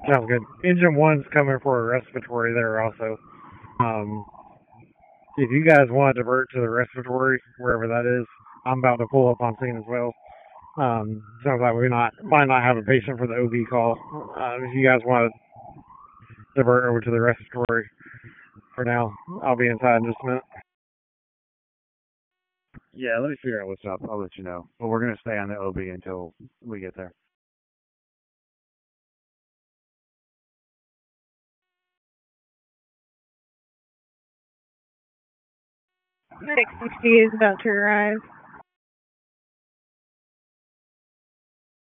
Sounds good. Engine one's coming for a respiratory there also. Um, if you guys want to divert to the respiratory, wherever that is, I'm about to pull up on scene as well. Sounds like might not have a patient for the OB call. If you guys want to divert over to the respiratory for now, I'll be inside in just a minute. Yeah, let me figure out what's up. I'll let you know. But we're gonna stay on the OB until we get there. 660 is about to arrive.